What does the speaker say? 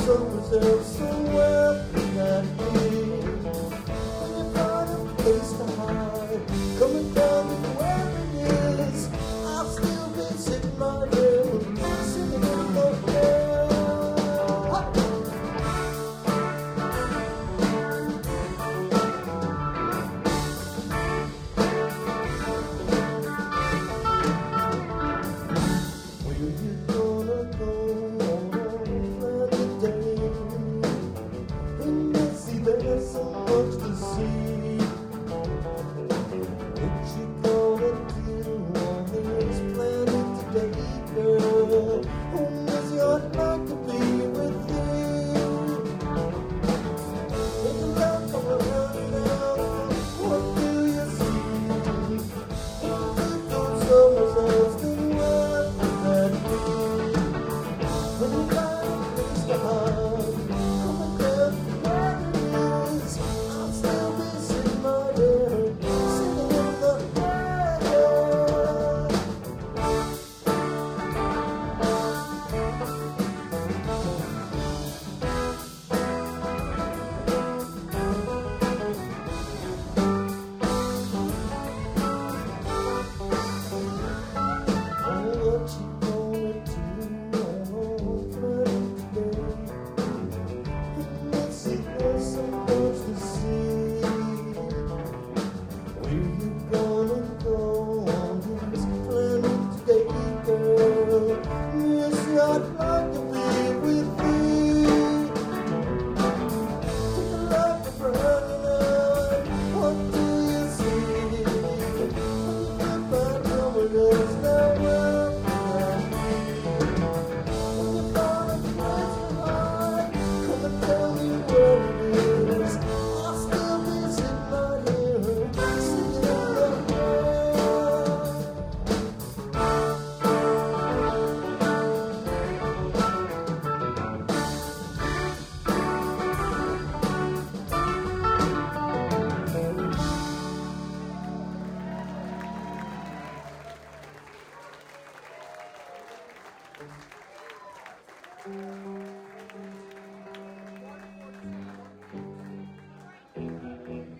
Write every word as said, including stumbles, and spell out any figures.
summer's out somewhere in that way. When you find a place to hide, coming down to where it is, I'll still be sitting right here, singing in the air. Where you gonna go on another day? In Missy, there's so much to see. What you gonna do on this planet today, girl? Oh, Missy, I'd like to be with you. Take a look around now, what do you see? Into those summer's hours, then what would that be? When you find a place to hide, come and tell me where it is. I'll still be sitting right here, singing in the air. Oh, what you gonna do on Friday today? Let's see, there's so much to see. Where you gonna go on this planet today, girl? Yes, I'd like to be with you. Take a look around you now, what do you see? When you get back home with us now, where would that be? When you find a place to hide, come and tell me where it is. I'll still be sitting right here, singing in the air. Thank you.